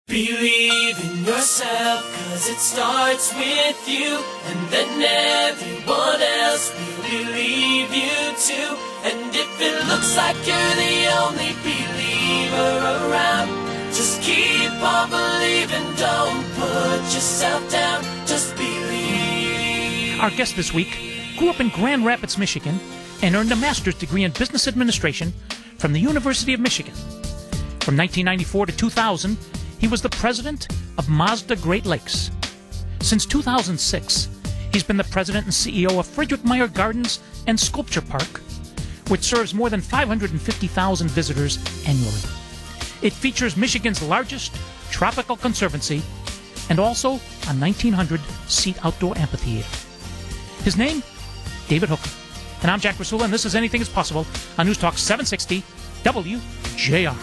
Believe in yourself, 'cause it starts with you, and then everyone else will believe you too. And if it looks like you're the only believer around, just keep on believing, don't put yourself down, just believe. Our guest this week grew up in Grand Rapids, Michigan, and earned a master's degree in business administration from the University of Michigan. From 1994 to 2000, he was the president of Mazda Great Lakes. Since 2006, he's been the president and CEO of Frederick Meyer Gardens and Sculpture Park, which serves more than 550,000 visitors annually. It features Michigan's largest tropical conservancy and also a 1,900-seat outdoor amphitheater. His name, David Hooker. And I'm Jack Rasula, and this is Anything is Possible on News Talk 760 WJR.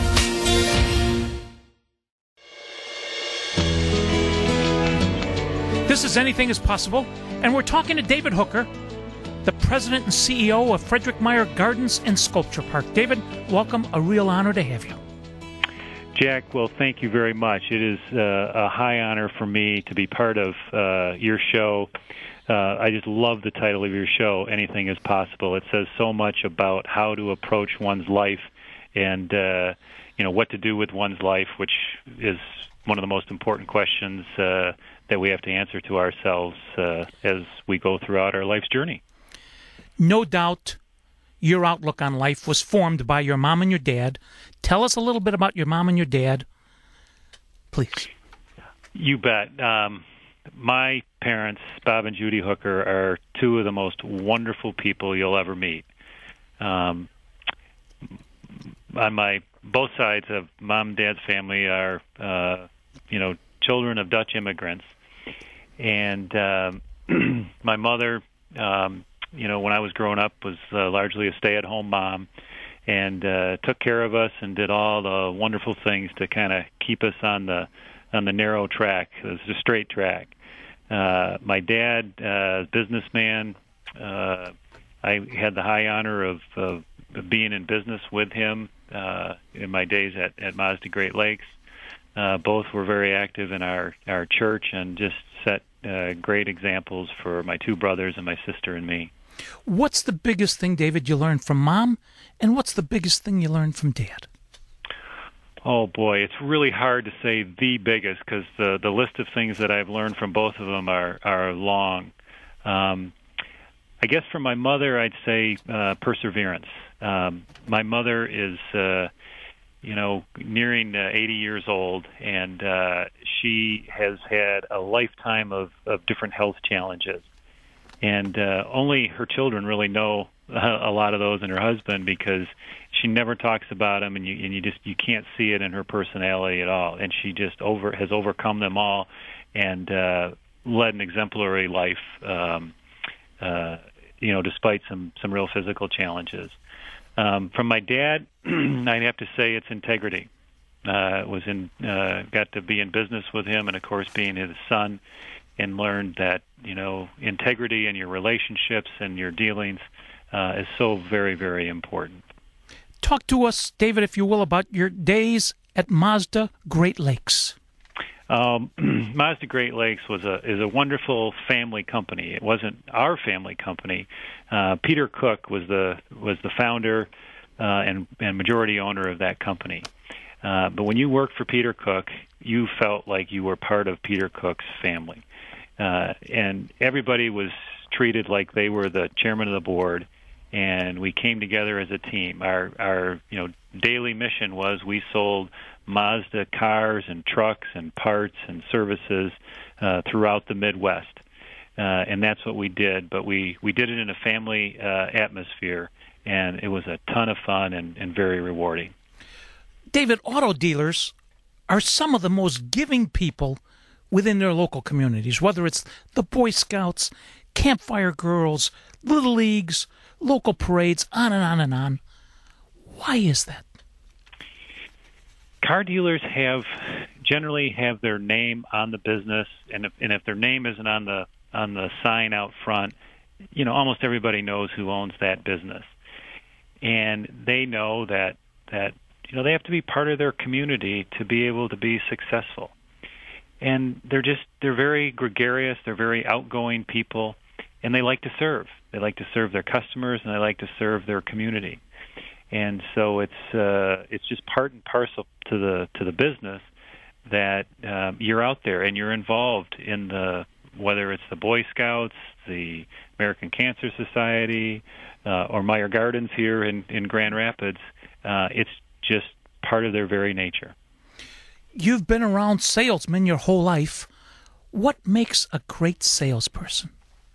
This is Anything is Possible, and we're talking to David Hooker, the president and CEO of Frederick Meyer Gardens and Sculpture Park. David, welcome. A real honor to have you. Jack, well, thank you very much. It is a high honor for me to be part of your show. I just love the title of your show, Anything is Possible. It says so much about how to approach one's life and what to do with one's life, which is one of the most important questions that we have to answer to ourselves as we go throughout our life's journey. No doubt your outlook on life was formed by your mom and your dad. Tell us a little bit about your mom and your dad, please. You bet. My parents, Bob and Judy Hooker, are two of the most wonderful people you'll ever meet. On both sides of mom and dad's family are, children of Dutch immigrants. And my mother, when I was growing up, was largely a stay-at-home mom and took care of us and did all the wonderful things to kind of keep us on the narrow track. It was a straight track. My dad, businessman, I had the high honor of being in business with him in my days at Mazda Great Lakes. Both were very active in our church and just set great examples for my two brothers and my sister and me. What's the biggest thing, David, you learned from Mom, and what's the biggest thing you learned from Dad? Oh, boy, it's really hard to say the biggest because the list of things that I've learned from both of them are long. I guess from my mother, I'd say perseverance. My mother is nearing 80 years old, and she has had a lifetime of different health challenges. And only her children really know a lot of those, and her husband, because she never talks about them, and you can't see it in her personality at all. And she just has overcome them all, and led an exemplary life, despite some real physical challenges. From my dad, I'd have to say it's integrity. Got to be in business with him, and of course being his son, and learned that integrity in your relationships and your dealings is so very, very important. Talk to us, David, if you will, about your days at Mazda Great Lakes. Mazda Great Lakes is a wonderful family company. It wasn't our family company. Peter Cook was the founder and majority owner of that company. But when you worked for Peter Cook, you felt like you were part of Peter Cook's family, and everybody was treated like they were the chairman of the board. And we came together as a team. Our daily mission was we sold Mazda cars and trucks and parts and services throughout the Midwest, and that's what we did. But we did it in a family atmosphere, and it was a ton of fun and very rewarding. David, auto dealers are some of the most giving people within their local communities, whether it's the Boy Scouts, Campfire Girls, Little Leagues, local parades, on and on and on. Why is that? Car dealers generally have their name on the business, and if their name isn't on the sign out front, almost everybody knows who owns that business, and they know that they have to be part of their community to be able to be successful. And they're very gregarious, they're very outgoing people, and they like to serve. They like to serve their customers, and they like to serve their community. And so it's just part and parcel to the business that you're out there and you're involved in whether it's the Boy Scouts, the American Cancer Society, or Meyer Gardens here in Grand Rapids. It's just part of their very nature. You've been around salesmen your whole life. What makes a great salesperson?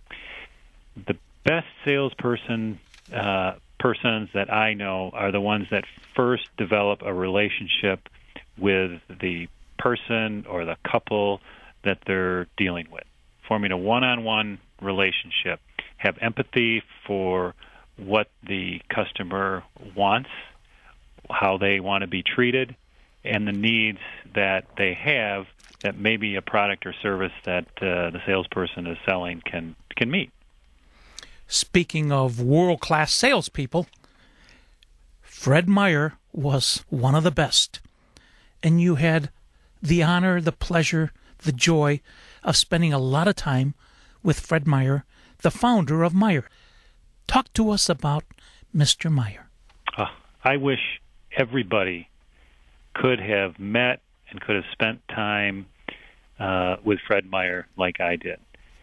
The best salesperson persons that I know are the ones that first develop a relationship with the person or the couple that they're dealing with, forming a one-on-one relationship, have empathy for what the customer wants, how they want to be treated, and the needs that they have that maybe a product or service that the salesperson is selling can meet. Speaking of world-class salespeople, Fred Meyer was one of the best, and you had the honor, the pleasure, the joy of spending a lot of time with Fred Meyer, the founder of Meyer. Talk to us about Mr. Meyer. I wish everybody could have met and could have spent time with Fred Meyer like I did.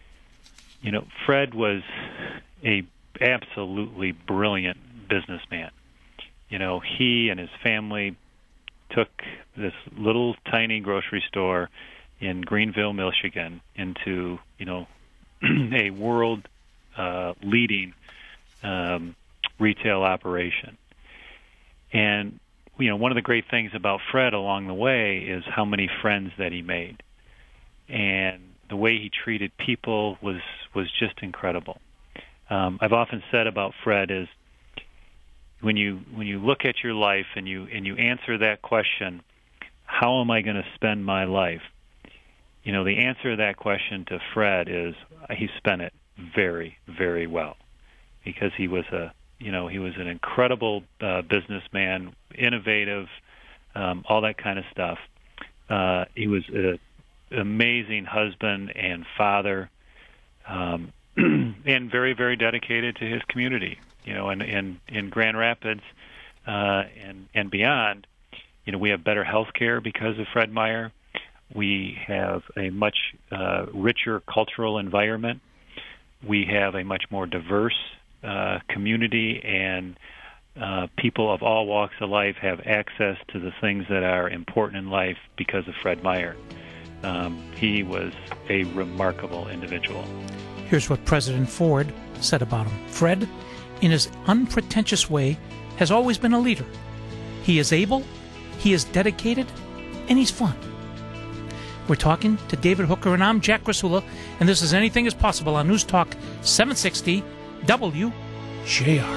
Fred was a absolutely brilliant businessman. He and his family took this little tiny grocery store in Greenville, Michigan, into a world leading retail operation. And one of the great things about Fred along the way is how many friends that he made, and the way he treated people was just incredible. I've often said about Fred is when you look at your life and you answer that question, how am I going to spend my life? The answer to that question to Fred is he spent it very, very well, because he was an incredible businessman, innovative, all that kind of stuff. He was an amazing husband and father, and very, very dedicated to his community. In Grand Rapids and beyond, we have better health care because of Fred Meyer. We have a much richer cultural environment. We have a much more diverse community, and people of all walks of life have access to the things that are important in life because of Fred Meyer. He was a remarkable individual. Here's what President Ford said about him. Fred, in his unpretentious way, has always been a leader. He is able, he is dedicated, and he's fun. We're talking to David Hooker, and I'm Jack Krasula, and this is Anything is Possible on News Talk 760 WJR.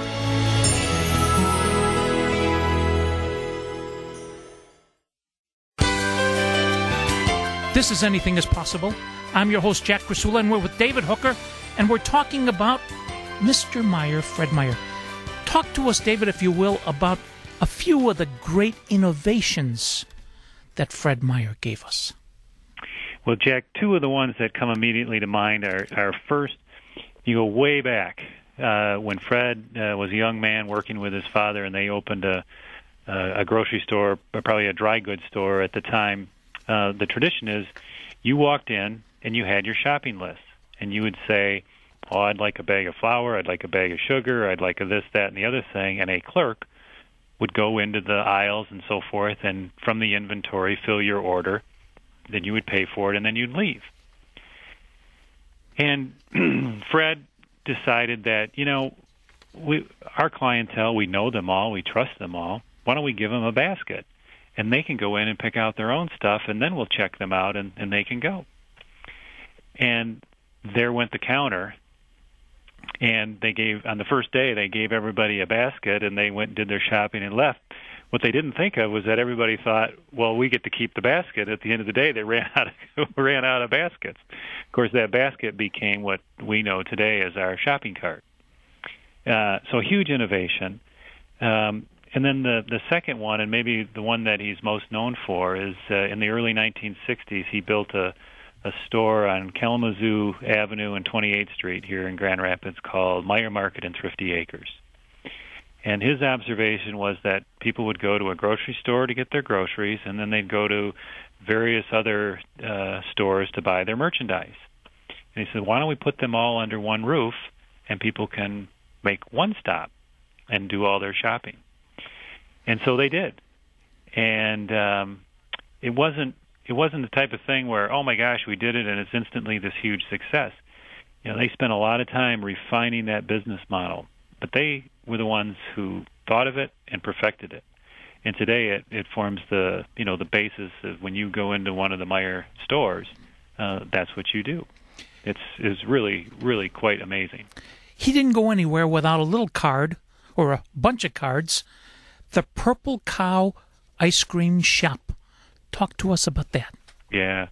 This is Anything is Possible. I'm your host, Jack Krasula, and we're with David Hooker, and we're talking about Mr. Meyer, Fred Meyer. Talk to us, David, if you will, about a few of the great innovations that Fred Meyer gave us. Well, Jack, two of the ones that come immediately to mind are first, you go way back when Fred was a young man working with his father, and they opened a grocery store, probably a dry goods store at the time. The tradition is you walked in and you had your shopping list, and you would say, I'd like a bag of flour, I'd like a bag of sugar, I'd like a this, that, and the other thing, and a clerk would go into the aisles and so forth, and from the inventory fill your order. Then you would pay for it, and then you'd leave. And Fred decided that, our clientele, we know them all, we trust them all. Why don't we give them a basket? And they can go in and pick out their own stuff, and then we'll check them out, and they can go. And there went the counter, and on the first day, they gave everybody a basket, and they went and did their shopping and left. What they didn't think of was that everybody thought, well, we get to keep the basket. At the end of the day, they ran out of baskets. Of course, that basket became what we know today as our shopping cart. So huge innovation. And And then the second one, and maybe the one that he's most known for, is in the early 1960s, he built a store on Kalamazoo Avenue and 28th Street here in Grand Rapids called Meyer Market and Thrifty Acres. And his observation was that people would go to a grocery store to get their groceries, and then they'd go to various other stores to buy their merchandise. And he said, why don't we put them all under one roof, and people can make one stop and do all their shopping. And so they did. And it wasn't the type of thing where, oh my gosh, we did it and it's instantly this huge success. You know, they spent a lot of time refining that business model, but they were the ones who thought of it and perfected it. And today it forms the basis of when you go into one of the Meyer stores, that's what you do. It's really, really quite amazing. He didn't go anywhere without a little card or a bunch of cards. The Purple Cow Ice Cream Shop. Talk to us about that. Yeah.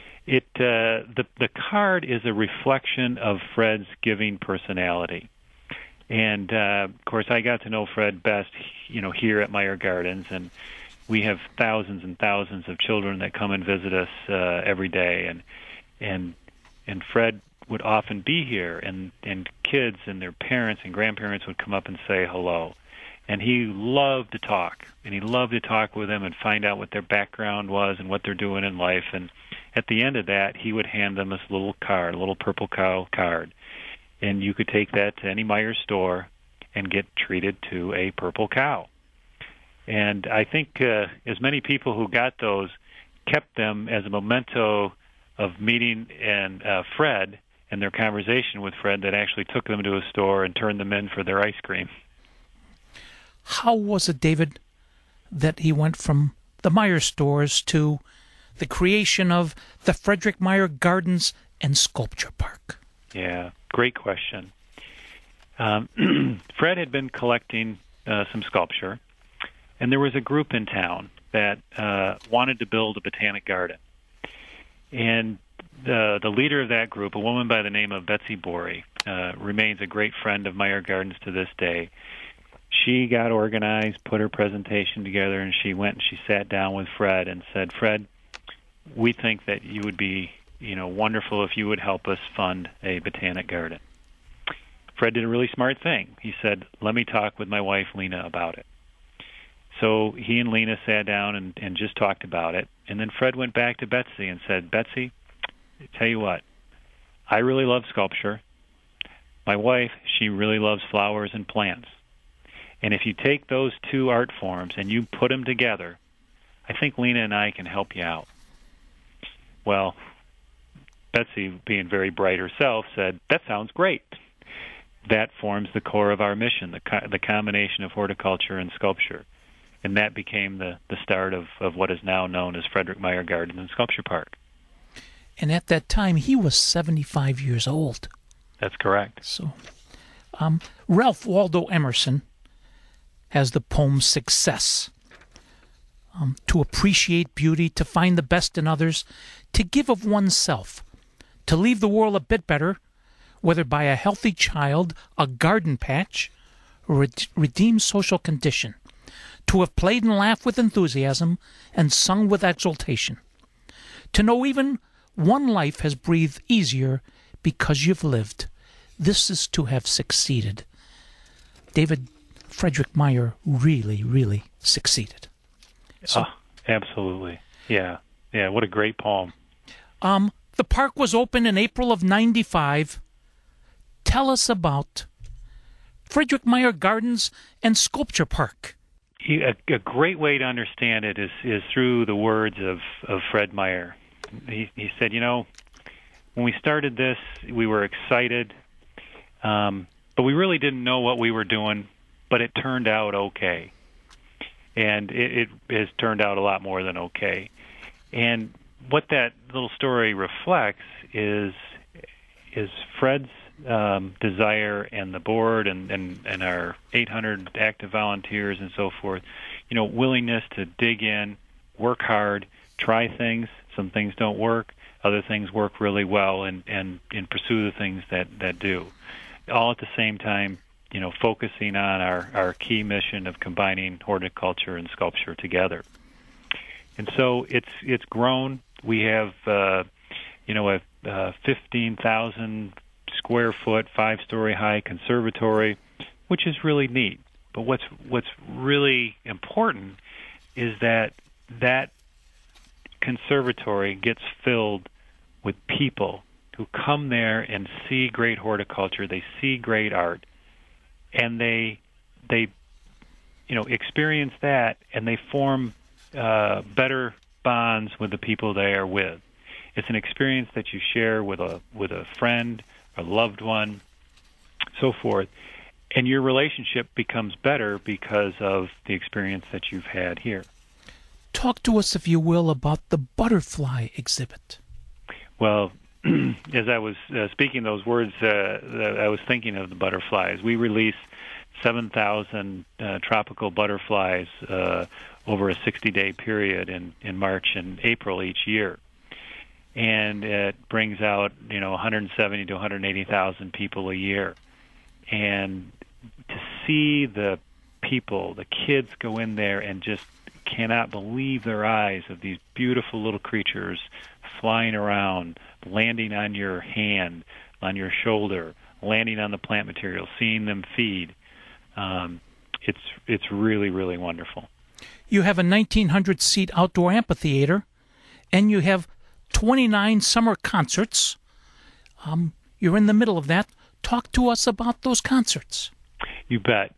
The card is a reflection of Fred's giving personality. And, of course, I got to know Fred best, here at Meyer Gardens, and we have thousands and thousands of children that come and visit us every day, and Fred would often be here, and kids and their parents and grandparents would come up and say hello. And he loved to talk, and he loved to talk with them and find out what their background was and what they're doing in life. And at the end of that, he would hand them this little card, a little Purple Cow card. And you could take that to any Meyer store and get treated to a purple cow. And I think as many people who got those kept them as a memento of meeting and Fred and their conversation with Fred that actually took them to a store and turned them in for their ice cream. How was it, David, that he went from the Meyer stores to the creation of the Frederick Meyer Gardens and Sculpture Park? Yeah, great question. Fred had been collecting some sculpture, and there was a group in town that wanted to build a botanic garden. And the leader of that group, a woman by the name of Betsy Borey, remains a great friend of Meyer Gardens to this day. She got organized, put her presentation together, and she went and she sat down with Fred and said, Fred, we think that you would be, wonderful if you would help us fund a botanic garden. Fred did a really smart thing. He said, let me talk with my wife, Lena, about it. So he and Lena sat down and just talked about it. And then Fred went back to Betsy and said, Betsy, tell you what, I really love sculpture. My wife, she really loves flowers and plants. And if you take those two art forms and you put them together, I think Lena and I can help you out. Well, Betsy, being very bright herself, said, that sounds great. That forms the core of our mission, the combination of horticulture and sculpture. And that became the start of what is now known as Frederick Meyer Gardens and Sculpture Park. And at that time, he was 75 years old. That's correct. So, Ralph Waldo Emerson has the poem Success. To appreciate beauty, to find the best in others, to give of oneself, to leave the world a bit better, whether by a healthy child, a garden patch, or a redeemed social condition, to have played and laughed with enthusiasm and sung with exultation, to know even one life has breathed easier because you've lived. This is to have succeeded. David, Frederick Meyer really, really succeeded. So, absolutely. Yeah. Yeah, what a great poem. The park was open in April of 95. Tell us about Frederick Meyer Gardens and Sculpture Park. A great way to understand it is through the words of Fred Meyer. He said, when we started this, we were excited, but we really didn't know what we were doing, but it turned out okay. And it has turned out a lot more than okay. And what that little story reflects is Fred's desire and the board and our 800 active volunteers and so forth, willingness to dig in, work hard, try things. Some things don't work. Other things work really well and pursue the things that do. All at the same time, focusing on our key mission of combining horticulture and sculpture together. And so it's grown. We have a 15,000 square foot, 5-story high conservatory, which is really neat. But what's really important is that conservatory gets filled with people who come there and see great horticulture, they see great art, and they experience that, and they form better bonds with the people they are with. It's an experience that you share with a friend, a loved one, so forth, and your relationship becomes better because of the experience that you've had here. Talk to us, if you will, about the butterfly exhibit. Well, as I was speaking those words, I was thinking of the butterflies. We release 7,000 tropical butterflies over a 60-day period in March and April each year. And it brings out, 170 to 180,000 people a year. And to see the people, the kids go in there and just cannot believe their eyes of these beautiful little creatures flying around, landing on your hand, on your shoulder, landing on the plant material, seeing them feed. It's really, really wonderful. You have a 1,900-seat outdoor amphitheater, and you have 29 summer concerts. You're in the middle of that. Talk to us about those concerts. You bet.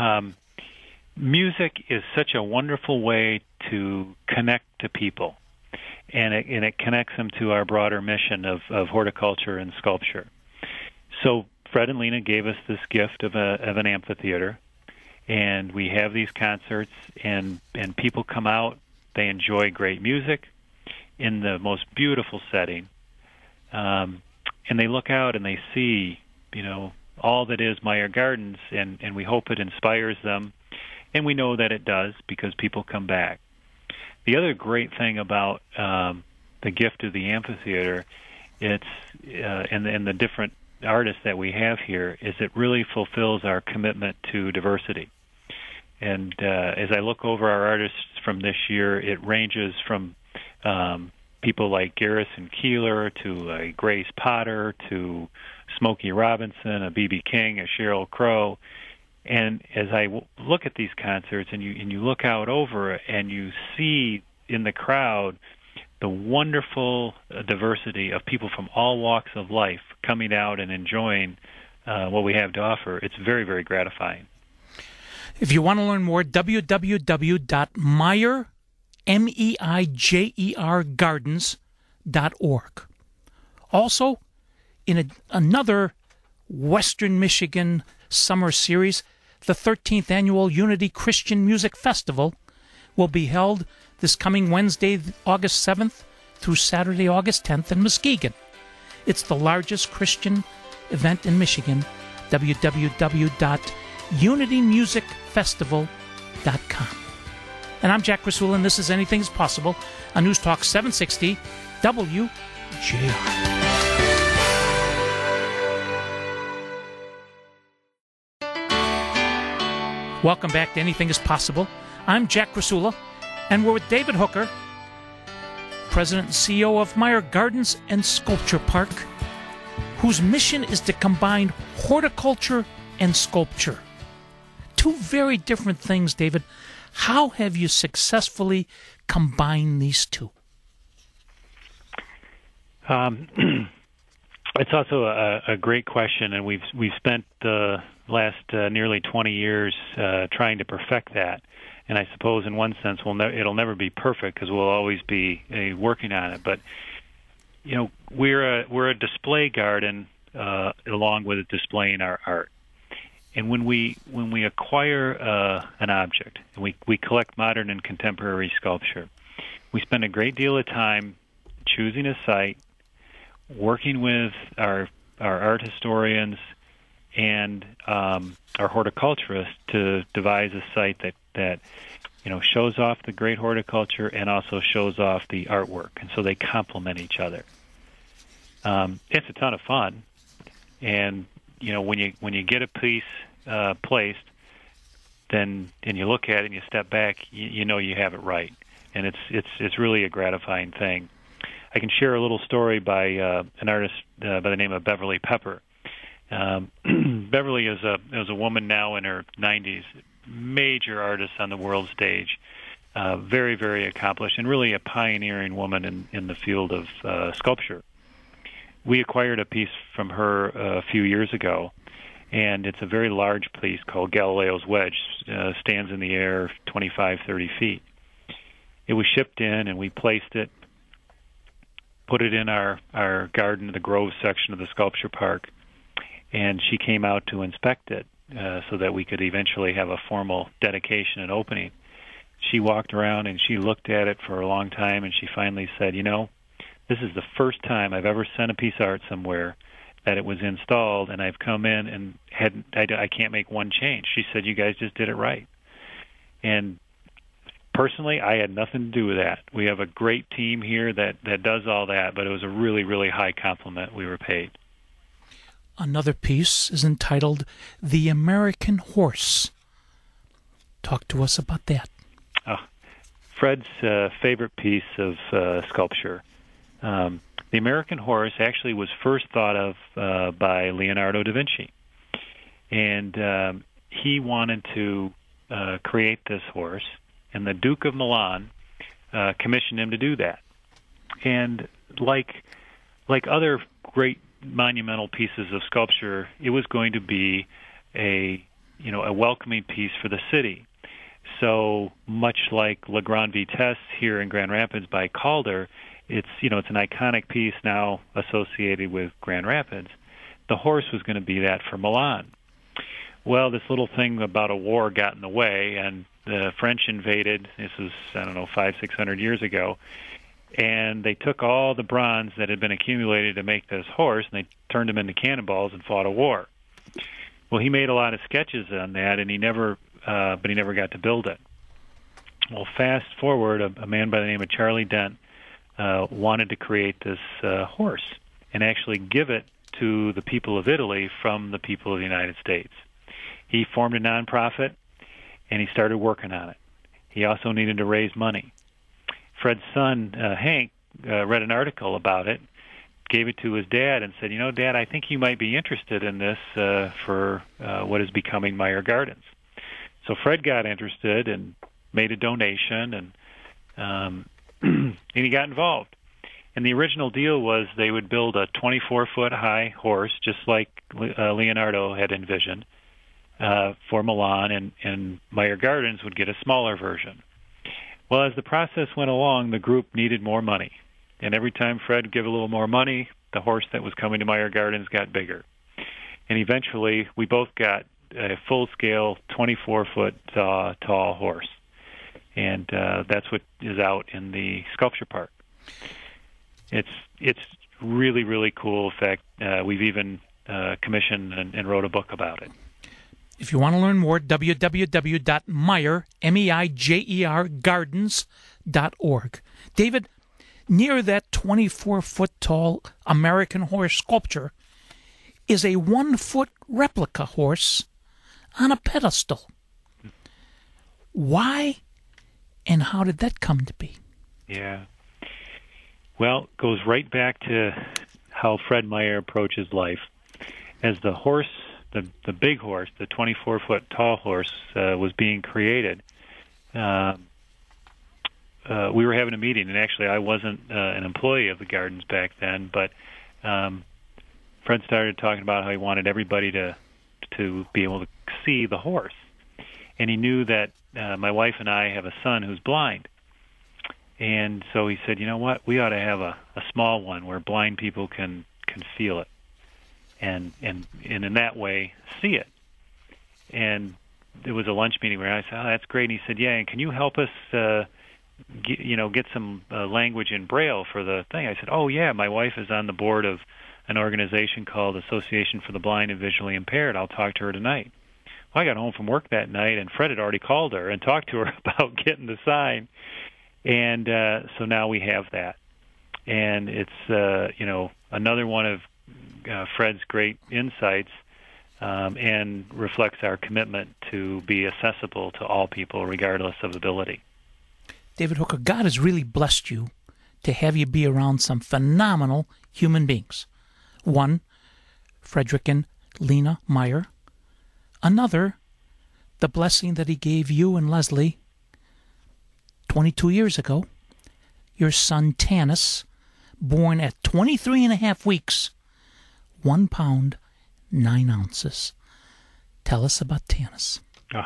Music is such a wonderful way to connect to people, and it connects them to our broader mission of horticulture and sculpture. So Fred and Lena gave us this gift of an amphitheater, and we have these concerts, and people come out. They enjoy great music in the most beautiful setting, and they look out and they see, all that is Meyer Gardens, and we hope it inspires them, and we know that it does because people come back. The other great thing about the gift of the amphitheater, and the different artists that we have here, is it really fulfills our commitment to diversity. And as I look over our artists from this year, it ranges from people like Garrison Keillor to Grace Potter to Smokey Robinson, a B.B. King, a Sheryl Crow. And as I look at these concerts and you look out over and you see in the crowd the wonderful diversity of people from all walks of life coming out and enjoying what we have to offer, it's very, very gratifying. If you want to learn more, www.meijergardens.org. Also, in another Western Michigan summer series, the 13th Annual Unity Christian Music Festival will be held this coming Wednesday, August 7th through Saturday, August 10th in Muskegon. It's the largest Christian event in Michigan. www.unitymusicfestival.com. And I'm Jack Krasula, and this is Anything is Possible on News Talk 760 WJR. Welcome back to Anything is Possible. I'm Jack Krasula, and we're with David Hooker, President and CEO of Meyer Gardens and Sculpture Park, whose mission is to combine horticulture and sculpture. Two very different things, David. How have you successfully combined these two? It's also a great question, and we've spent the last nearly 20 years trying to perfect that. And I suppose, in one sense, it'll never be perfect because we'll always be working on it. But we're a display garden along with displaying our art. And when we acquire an object, and we collect modern and contemporary sculpture, we spend a great deal of time choosing a site, working with our art historians and our horticulturists to devise a site that shows off the great horticulture and also shows off the artwork, and so they complement each other. It's a ton of fun, and when you get a piece placed, then and you look at it and you step back, you know you have it right, and it's really a gratifying thing. I can share a little story by an artist by the name of Beverly Pepper. Beverly is a woman now in her 90s, major artist on the world stage, very, very accomplished, and really a pioneering woman in the field of sculpture. We acquired a piece from her a few years ago, and it's a very large piece called Galileo's Wedge, stands in the air 25, 30 feet. It was shipped in, and we placed it, put it in our garden, the Grove section of the sculpture park, and she came out to inspect it so that we could eventually have a formal dedication and opening. She walked around and she looked at it for a long time, and she finally said, you know, this is the first time I've ever sent a piece of art somewhere that it was installed, and I've come in and I can't make one change. She said, you guys just did it right. And personally, I had nothing to do with that. We have a great team here that does all that, but it was a really, really high compliment we were paid. Another piece is entitled The American Horse. Talk to us about that. Fred's favorite piece of sculpture. The American Horse actually was first thought of by Leonardo da Vinci. And he wanted to create this horse, and the Duke of Milan commissioned him to do that. And like other great monumental pieces of sculpture, it was going to be a welcoming piece for the city. So much like La Grande Vitesse here in Grand Rapids by Calder, it's an iconic piece now associated with Grand Rapids. The horse was going to be that for Milan. Well, this little thing about a war got in the way, and the French invaded. This was, 500-600 years ago, and they took all the bronze that had been accumulated to make this horse, and they turned them into cannonballs and fought a war. Well, he made a lot of sketches on that, and he never got to build it. Well, fast forward, a man by the name of Charlie Dent wanted to create this horse and actually give it to the people of Italy from the people of the United States. He formed a nonprofit, and he started working on it. He also needed to raise money. Fred's son, Hank, read an article about it, gave it to his dad, and said, Dad, I think you might be interested in this for what is becoming Meyer Gardens. So Fred got interested and made a donation, and he got involved. And the original deal was they would build a 24-foot high horse, just like Leonardo had envisioned, for Milan, and Meyer Gardens would get a smaller version. Well, as the process went along, the group needed more money. And every time Fred would give a little more money, the horse that was coming to Meyer Gardens got bigger. And eventually, we both got a full-scale 24-foot tall horse. And that's what is out in the sculpture park. It's really, really cool. In fact, we've even commissioned and wrote a book about it. If you want to learn more, www.Meyer, M-E-I-J-E-R, gardens.org. David, near that 24-foot-tall American horse sculpture is a 1-foot replica horse on a pedestal. Why and how did that come to be? Yeah. Well, it goes right back to how Fred Meyer approaches life. As the horse, the big horse, the 24-foot tall horse, was being created, we were having a meeting, and actually I wasn't an employee of the Gardens back then, but Fred started talking about how he wanted everybody to be able to see the horse. And he knew that my wife and I have a son who's blind. And so he said, you know what, we ought to have a small one where blind people can feel it and in that way see it. And there was a lunch meeting where I said, oh, that's great. And he said, yeah, and can you help us get some language in Braille for the thing? I said, oh, yeah, my wife is on the board of an organization called Association for the Blind and Visually Impaired. I'll talk to her tonight. Well, I got home from work that night, and Fred had already called her and talked to her about getting the sign. And so now we have that. And it's, another one of Fred's great insights. and reflects our commitment to be accessible to all people regardless of ability. David Hooker, God has really blessed you to have you be around some phenomenal human beings. One, Frederick and Lena Meyer. Another, the blessing that he gave you and Leslie 22 years ago. Your son Tanis, born at 23 and a half weeks, 1 pound, 9 ounces. Tell us about Tanis. Oh.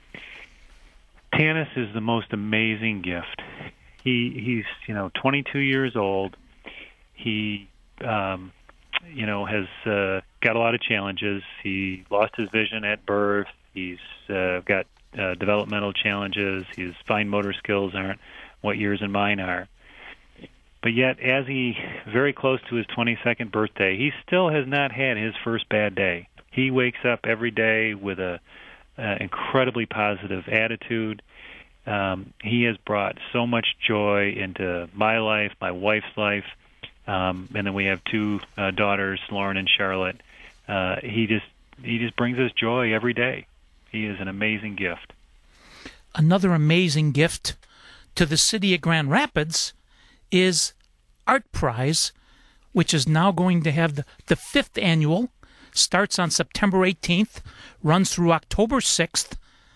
Tanis is the most amazing gift. He's 22 years old. He has got a lot of challenges. He lost his vision at birth. He's got developmental challenges. His fine motor skills aren't what yours and mine are. But yet, as he very close to his 22nd birthday, he still has not had his first bad day. He wakes up every day with a incredibly positive attitude. He has brought so much joy into my life, my wife's life, and then we have 2 daughters, Lauren and Charlotte. He just brings us joy every day. He is an amazing gift. Another amazing gift to the city of Grand Rapids is Art Prize, which is now going to have the 5th annual, starts on September 18th, runs through October 6th.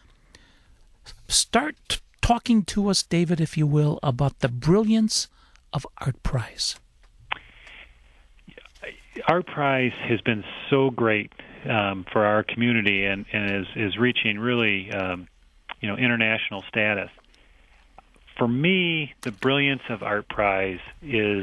Start talking to us, David, if you will, about the brilliance of Art Prize. Art Prize has been so great for our community and is reaching really international status. For me, the brilliance of Art Prize is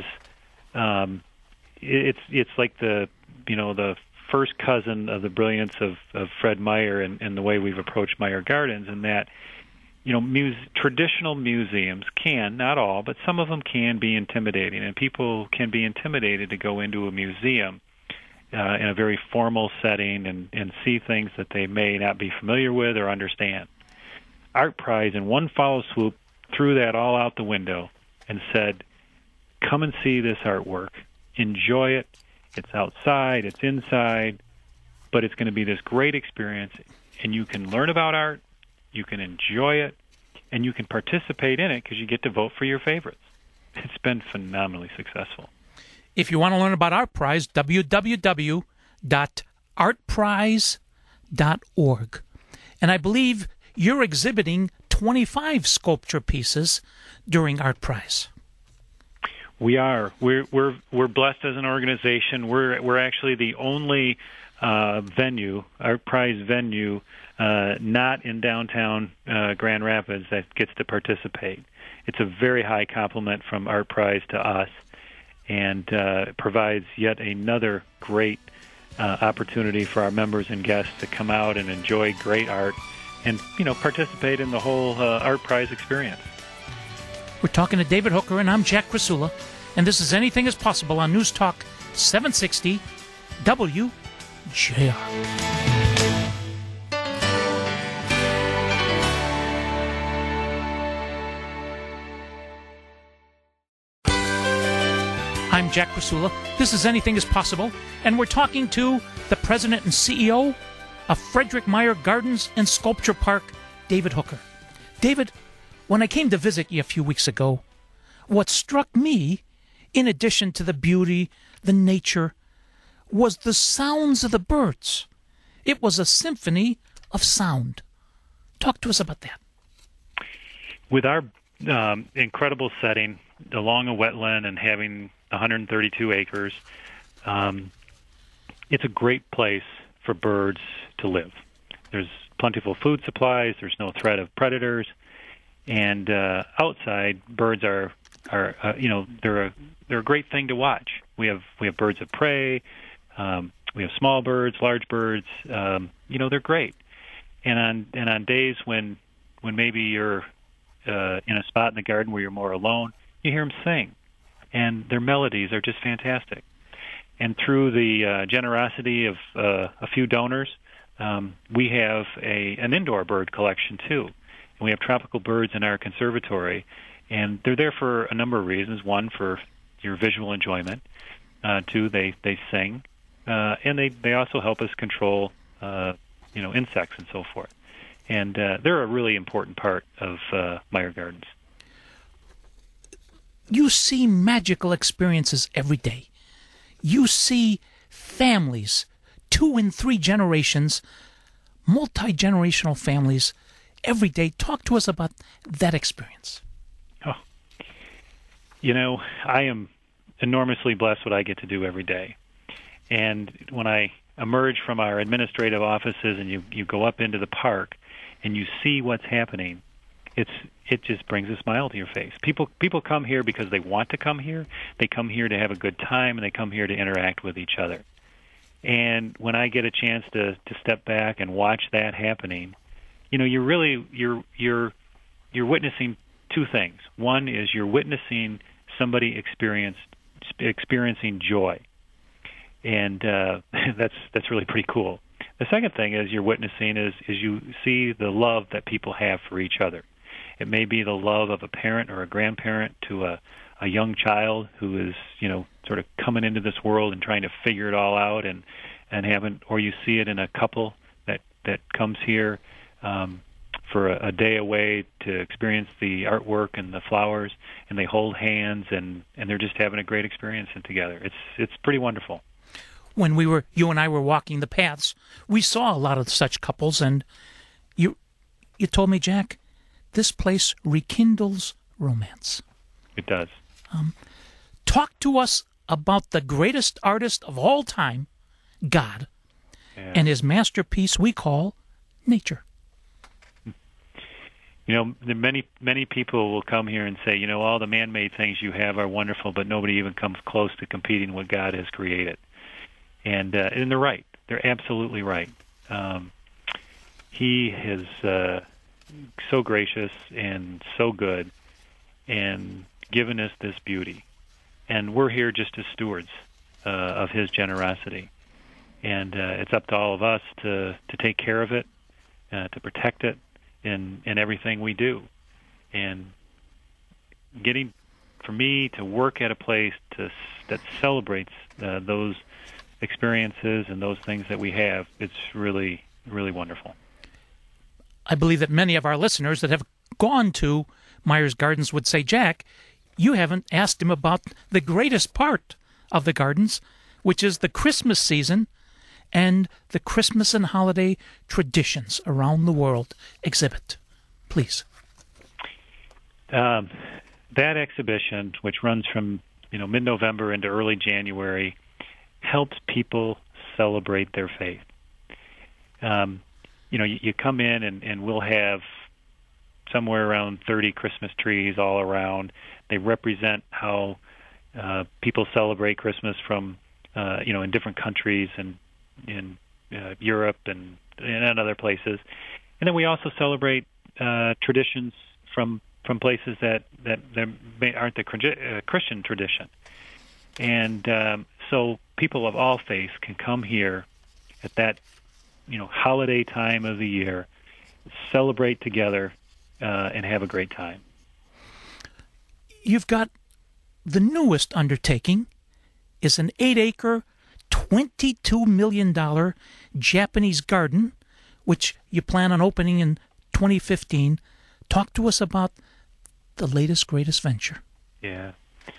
it's like the first cousin of the brilliance of Fred Meyer and the way we've approached Meyer Gardens, in that traditional museums can, not all, but some of them can be intimidating, and people can be intimidated to go into a museum in a very formal setting and see things that they may not be familiar with or understand. Art Prize, in one foul swoop, threw that all out the window and said, come and see this artwork. Enjoy it. It's outside, it's inside, but it's going to be this great experience, and you can learn about art, you can enjoy it, and you can participate in it because you get to vote for your favorites. It's been phenomenally successful. If you want to learn about Art Prize, www.artprize.org. And I believe you're exhibiting 25 sculpture pieces during Art Prize. We are. We're blessed as an organization. We're actually the only venue, Art Prize venue, not in downtown Grand Rapids that gets to participate. It's a very high compliment from Art Prize to us, and provides yet another great opportunity for our members and guests to come out and enjoy great art and participate in the whole Art Prize experience. We're talking to David Hooker, and I'm Jack Krasula, and this is Anything is Possible on News Talk 760 WJR. I'm Jack Krasula. This is Anything is Possible, and we're talking to the president and CEO of Frederick Meyer Gardens and Sculpture Park, David Hooker. David, when I came to visit you a few weeks ago, what struck me, in addition to the beauty, the nature, was the sounds of the birds. It was a symphony of sound. Talk to us about that. With our incredible setting along a wetland and having 132 acres, it's a great place for birds to live. There's plentiful food supplies. There's no threat of predators, and outside birds are they're a great thing to watch. We have birds of prey. We have small birds, large birds. They're great. And on days when maybe you're in a spot in the garden where you're more alone, you hear them sing, and their melodies are just fantastic. And through the generosity of a few donors, we have an indoor bird collection too. And we have tropical birds in our conservatory, and they're there for a number of reasons. One, for your visual enjoyment. Two, they sing, and they also help us control insects and so forth. And they're a really important part of Meyer Gardens. You see magical experiences every day. You see families, 2 and 3 generations, multi-generational families every day. Talk to us about that experience. Oh, I am enormously blessed what I get to do every day. And when I emerge from our administrative offices and you go up into the park and you see what's happening, it just brings a smile to your face. People come here because they want to come here. They come here to have a good time, and they come here to interact with each other. And when I get a chance to step back and watch that happening, you're witnessing 2 things. One is you're witnessing somebody experiencing joy, and that's really pretty cool. The second thing is you're witnessing is you see the love that people have for each other. It may be the love of a parent or a grandparent to a young child who is, sort of coming into this world and trying to figure it all out, and haven't, or you see it in a couple that comes here for a day away to experience the artwork and the flowers, and they hold hands and they're just having a great experience together. It's pretty wonderful. When you and I were walking the paths, we saw a lot of such couples, and you told me, Jack, this place rekindles romance. It does. Talk to us about the greatest artist of all time, God, and his masterpiece we call nature. Many people will come here and say, all the man-made things you have are wonderful, but nobody even comes close to competing with what God has created. And they're right. They're absolutely right. He is so gracious and so good and given us this beauty. And we're here just as stewards of his generosity. And it's up to all of us to take care of it, to protect it in everything we do. And for me to work at a place that celebrates those experiences and those things that we have, it's really, really wonderful. I believe that many of our listeners that have gone to Meyer's Gardens would say, Jack, you haven't asked him about the greatest part of the gardens, which is the Christmas season and the Christmas and holiday traditions around the world exhibit. Please. That exhibition, which runs from mid-November into early January, helps people celebrate their faith. You come in and we'll have somewhere around 30 Christmas trees all around. They represent how people celebrate Christmas from, in different countries and in Europe and in other places. And then we also celebrate traditions from places that aren't the Christian tradition. And so people of all faiths can come here at that holiday time of the year, celebrate together, and have a great time. You've got the newest undertaking is an 8-acre, $22 million Japanese garden, which you plan on opening in 2015. Talk to us about the latest, greatest venture. Yeah.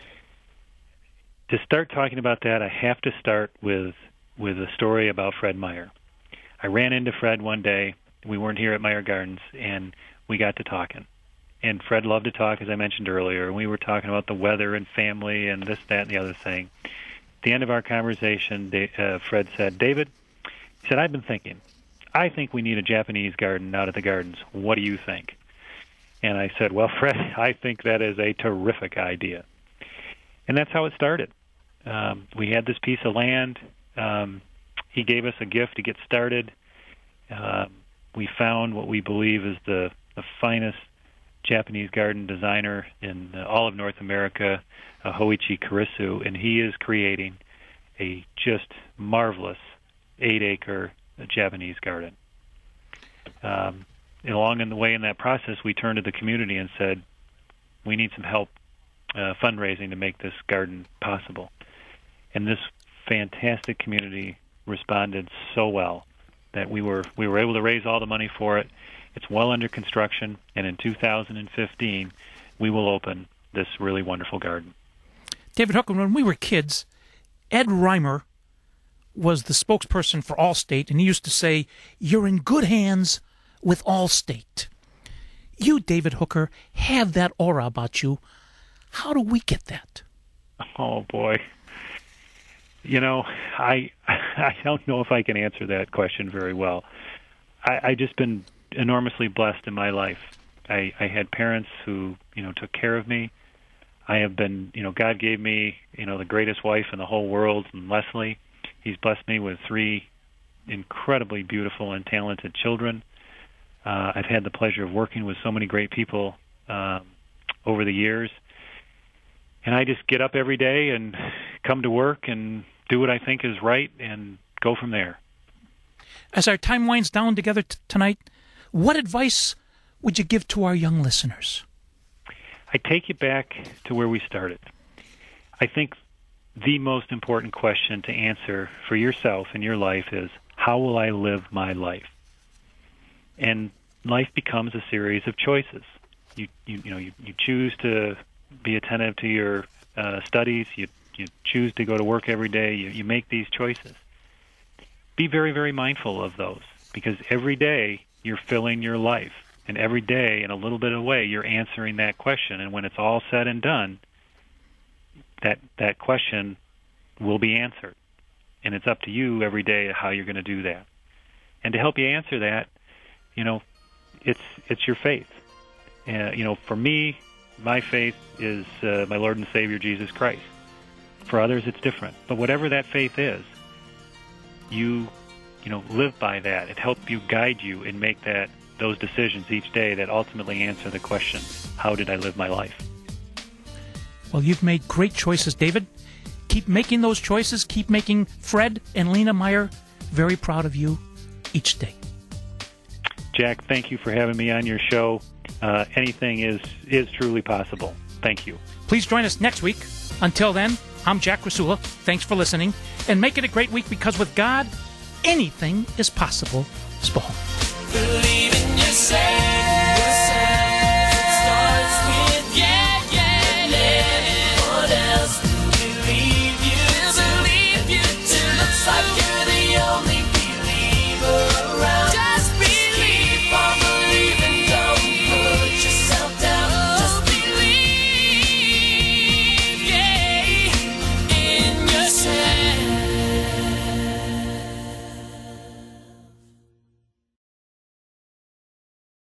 To start talking about that, I have to start with a story about Fred Meyer. I ran into Fred one day. We weren't here at Meyer Gardens, and we got to talking. And Fred loved to talk, as I mentioned earlier. We were talking about the weather and family and this, that, and the other thing. At the end of our conversation, Fred said, David, he said, I've been thinking. I think we need a Japanese garden out at the gardens. What do you think? And I said, well, Fred, I think that is a terrific idea. And that's how it started. We had this piece of land. He gave us a gift to get started. We found what we believe is the finest Japanese garden designer in all of North America, Hoichi Kurisu, and he is creating a just marvelous 8-acre Japanese garden. And along in the way in that process, we turned to the community and said, we need some help fundraising to make this garden possible. And this fantastic community responded so well that we were able to raise all the money for it. It's well under construction, and in 2015, we will open this really wonderful garden. David Hooker, when we were kids, Ed Reimer was the spokesperson for Allstate, and he used to say, "You're in good hands with Allstate." You, David Hooker, have that aura about you. How do we get that? Oh, boy. You know, I don't know if I can answer that question very well. I just been enormously blessed in my life. I had parents who, took care of me. I have been, God gave me, the greatest wife in the whole world, and Leslie. He's blessed me with 3 incredibly beautiful and talented children. I've had the pleasure of working with so many great people over the years. And I just get up every day and come to work and do what I think is right and go from there. As our time winds down together tonight, what advice would you give to our young listeners? I take you back to where we started. I think the most important question to answer for yourself in your life is, how will I live my life? And life becomes a series of choices. You choose to be attentive to your studies. You choose to go to work every day. You make these choices. Be very, very mindful of those, because every day you're filling your life, and every day in a little bit of a way you're answering that question. And when it's all said and done, that question will be answered. And it's up to you every day how you're going to do that. And to help you answer that, it's your faith. For me, my faith is my Lord and Savior, Jesus Christ. For others, it's different. But whatever that faith is, you live by that. It helps you, guide you, and make those decisions each day that ultimately answer the question, how did I live my life? Well, you've made great choices, David. Keep making those choices. Keep making Fred and Lena Meyer very proud of you each day. Jack, thank you for having me on your show. Anything is truly possible. Thank you. Please join us next week. Until then, I'm Jack Rasula. Thanks for listening. And make it a great week, because with God, anything is possible. Spahn.